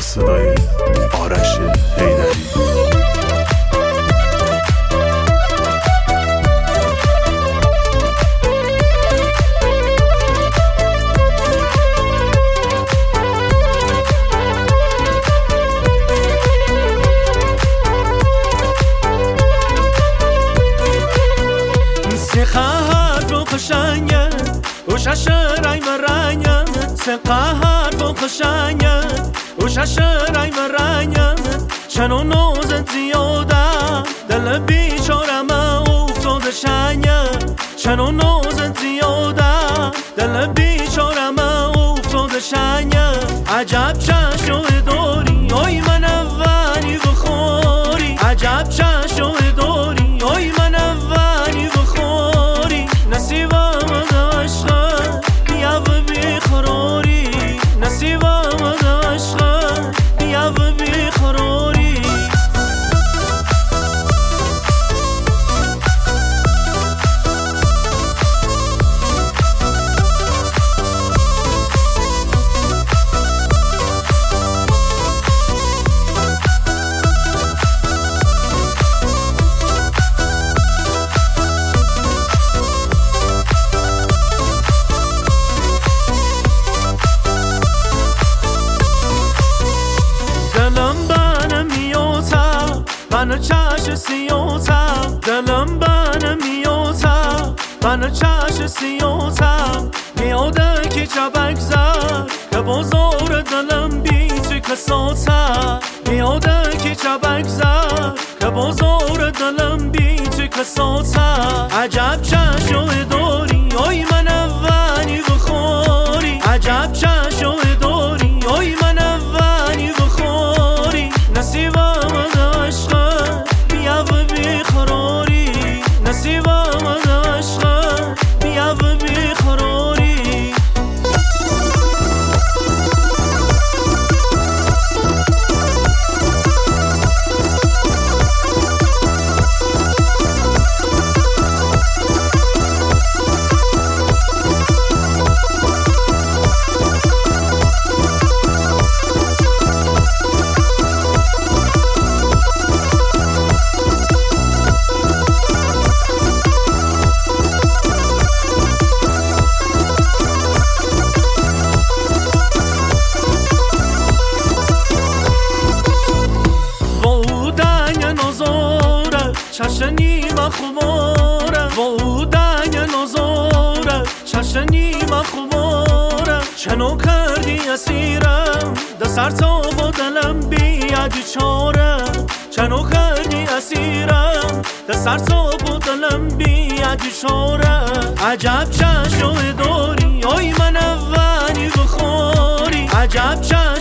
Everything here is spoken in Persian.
صدای آرش حیدری. وشاشرای مرانیا سقاهر بخشانیا وشاشرای مرانیا چنو نوزن زیاده دل بیچارم افتاد شانیا چنو نوزن زیاده دل بیچارم افتاد شانیا عجب چشم داری آی من اولی بخوری عجب چشم داری آی من اولی بخوری نصیبم بنا چاش سیوتم دلم بنا میوتم بنا چاش سیوتم میاده که چبک زد که بازار دلم بیت کساتم میاده که چبک زد که بازار دلم بیت کساتم عجب چشم داری آی من اولی بخوری عجب چشم داری آی من اولی بخوری نصیبم چشنی ما خماره و او دنگ نزاره چشنی ما خماره چنو کردی اسیرم ده سر تا با دلم بیادی چاره چنو کردی اسیرم ده سر تا با دلم بیادی چاره عجب چشم داری آی من اولی بخوری عجب چشم